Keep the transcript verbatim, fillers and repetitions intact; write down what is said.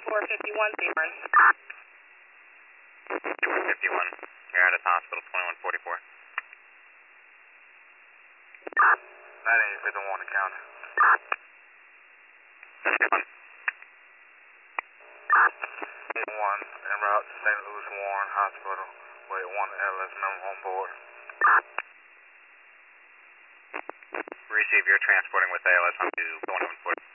four fifty-one, Beamer. four fifty-one, you're out of hospital, twenty-one forty-four. nine eight fifty-one, counter. fifty-one. one, en route to Saint Louis Warren Hospital with one L S member on board. Receive, you're transporting with A L S on to twenty-one forty.